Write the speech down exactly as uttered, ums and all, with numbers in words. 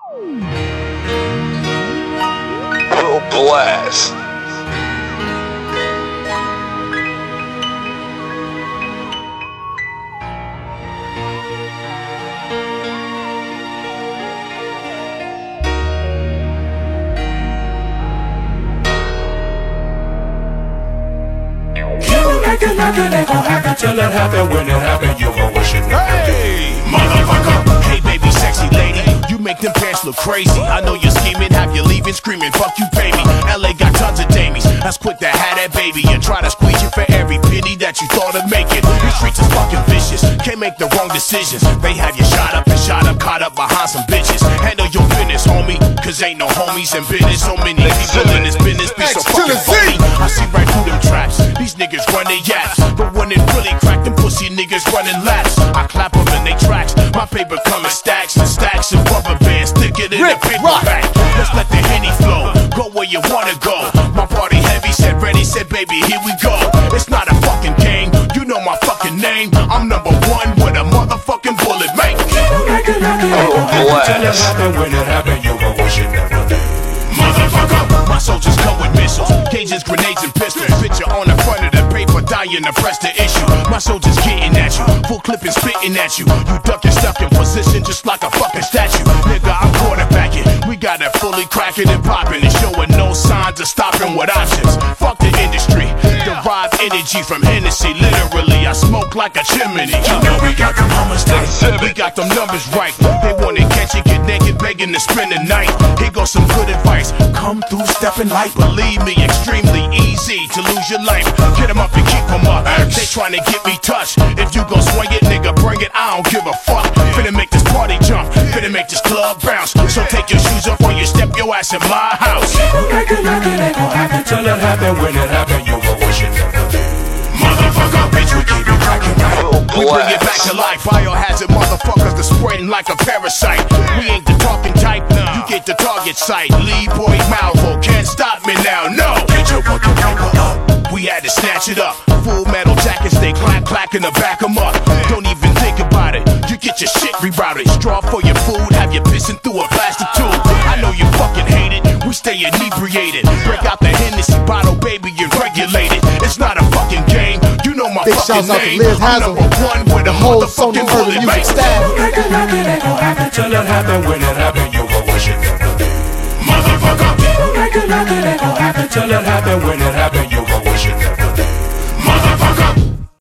Full blast. Like it, like it ain't gon' happen till it happen. When it happen, you gon' wish it never did. Motherfucker. Hey baby, sexy lady, you make them pants look crazy. I know you're scheming, have you leaving screaming, fuck you baby. L A got tons of damies, that's quick to have that baby and try to squeeze you for every penny that you thought of making. The streets is fucking vicious, can't make the wrong decisions. They have you shot up and shot up, caught up behind some bitches. Handle your business, homie, cause ain't no homies in business. So many people in this business be so fucking funny. I see right through them traps, these niggas run their yaps, but when it really crack, them pussy niggas running laps. I clap them in they tracks, my paper come in stacks and stacks of rubber bands, stick it in the paper bag. Let's let the Henny flow, go where you wanna go. My party heavy, said ready, said baby, here we go. It's not a fucking game, you know my fucking name. I'm number one with a motherfucking bullet, mate. Oh, till it happen, when it happen, you gon' wish it never did. Motherfucker, my soldiers come with missiles, cages, grenades, and pistols. Picture on the front of the paper, dying to press the issue. My soldiers getting at you, full clip and spitting at you. You ducking, stuck in position just like a fucking statue. Nigga, I'm quarterbacking, we got it fully cracking and popping and showing no signs of stopping with options. Fuck the industry, derive energy from Hennessy. Literally, I smoke like a chimney. You know we got them hummers right, we got them numbers right. They wanna catch you, get naked, begging to spend the night. Here goes some good advice, come through stepping light. Believe me, extremely easy to lose your life. Get them up and keep them up, they trying to get me touched. If you gon' swing it, nigga, bring it, I don't give a fuck. Finna make this party jump, finna make this club bounce. So take your shoes off when you step your ass in my house. Like it, like it ain't gon' happen till it happen. When it happen, you gon' wish it never did. Motherfucker, bitch, we keep it cracking right. We bring it back to life. Biohazard motherfuckers are spreading like a parasite. We ain't the talking type, you get the target sight. Lead boy Malvo, can't stop me now, no. Get your fucking paper up. We had to snatch it up. Full metal jackets, they clack clack in the back 'em up. Don't even think about it, you get your shit rerouted. Straw for your food, have you pissing through a plastic tube. I know you fucking hate it, we stay inebriated. Break out the Hennessy bottle, baby, and regulate it. It's not a fucking game, you know my Big fucking shouts out to name. Liz I'm Hazel, number one with a whole Sony motherfucking Urban bullet, Music mate. staff. Like it, like it ain't gon' happen till it happen. When it happen, you gon' wish it never did. Motherfucker, Like it, like it ain't gon' happen till it happen. When it happen, you gon' wish it